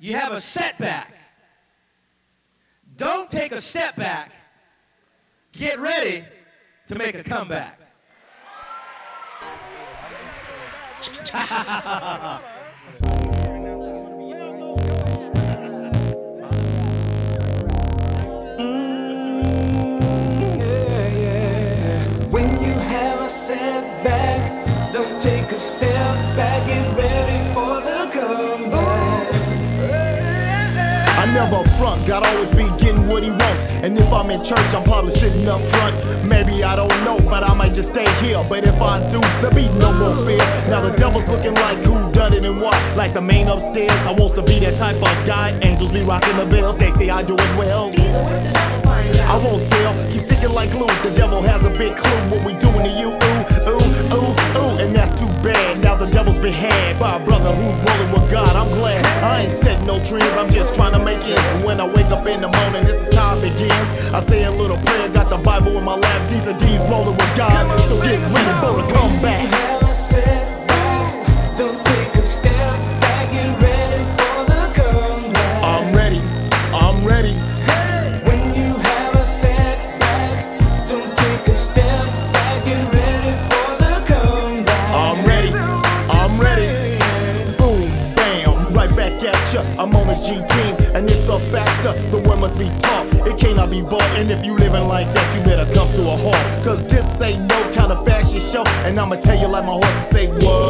you have a setback. Don't take a step back. Get ready to make a comeback. When you have a setback, don't take a step back. Get ready for the comeback. I never front, God always be getting what he wants. And if I'm in church, I'm probably sitting up front. Maybe I don't know, but I might just stay here. But if I do, there'll be no more fear. Now the devil's looking like who done it and what. Like the man upstairs, I wants to be that type of guy. Angels be rocking the bells, they say I do it well. I won't tell, keep sticking like glue. The devil has a big clue what we doing to you. Ooh, ooh, ooh, ooh, and that's too bad. Now the devil's been had by a brother who's rolling with God. I'm glad I ain't setting no trends, I'm just trying to make ends. But when I wake up in the morning, this is how it begins. I say a little prayer, got the Bible in my lap. D's and D's rolling with God, so get ready for the comeback. Don't take a step back. Get ready for the comeback. I'm ready, I'm ready. When you have a setback, don't take a step back. Get ready for the comeback. I'm ready, I'm ready. Boom, bam, right back at ya. I'm on this G team, and it's a factor. The word must be taught, it cannot be bought. And if you living like that, you better come to a halt. Cause this ain't no kind of fashion show. And I'ma tell you like my horses say,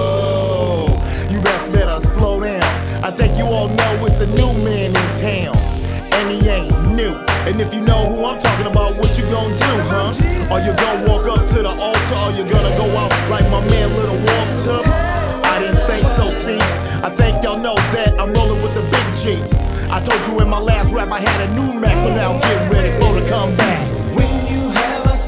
whoa, you best better slow down. I think you all know it's a new man in town, and he ain't new. And if you know who I'm talking about, what you gon' do, huh? Are you gon' walk up to the altar, or you gonna go out like my man Little Walter? I didn't think so, see. I think y'all know that I'm rolling with the big G. I told you in my last rap I had a new Mac, so now get ready for the comeback. When you have a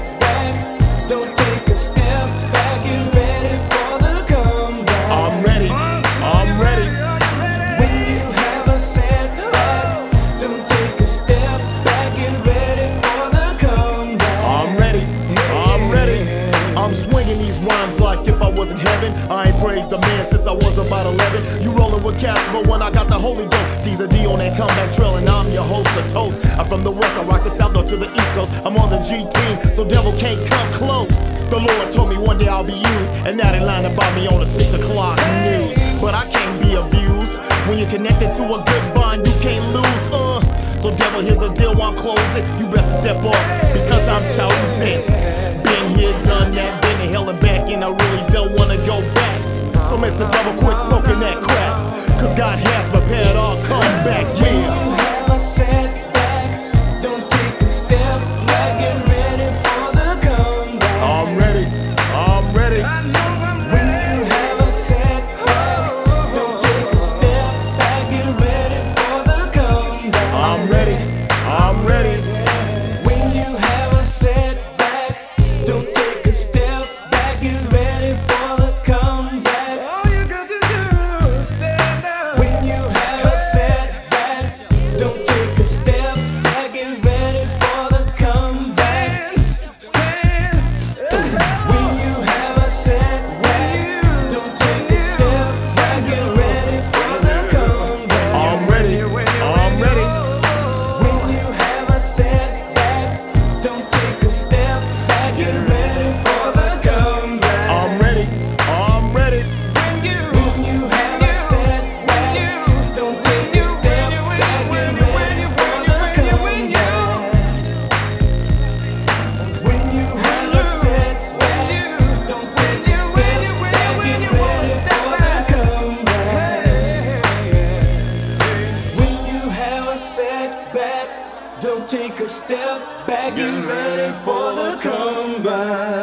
setback, don't take a step back. Get ready for the comeback. I'm ready, I'm ready. When you have a setback, don't take a step back. Get ready for the comeback. I'm ready, I'm ready. I'm swinging these rhymes like if I was in heaven. I ain't praised a man since I was about 11. You rolling with Casper when I got the Holy Ghost. D's a D on that comeback trail, and I'm your host, a toast. I'm from the west, I rock the south, north to the east coast. I'm on the G team, so devil can't come close. The Lord told me one day I'll be used, and now they lying about me on the 6 o'clock news. But I can't be abused. When you're connected to a good vine, you can't lose. So devil, here's a deal, I'm closing. You best step off, because I'm chosen. Been here, done that, been to hell and back, and I really don't wanna go back. So Mr. Devil, quit smoking that crap, cause God has prepared our comeback, yeah. When you have a setback, don't take a step back. Get ready for the comeback. I'm ready, I'm ready. When you have a setback, don't take a step back. Get ready for the comeback. I'm ready, I'm ready. When you have a setback, don't take a step back. Get ready for the comeback. All you got to do is stand up. When you have a setback, don't take a step back. Get ready for the comeback. Stand. When you have a setback, don't take a step back. Get ready for the comeback. I'm ready, I'm ready. When you have a setback, don't take a step back. Get ready for the comeback. I'm ready, I'm ready. When you have a setback, don't take a step back. Get ready for the comeback. When you have a setback, don't take a step back. Get ready for the comeback. When you have a setback, don't take a step back. Get ready for the comeback.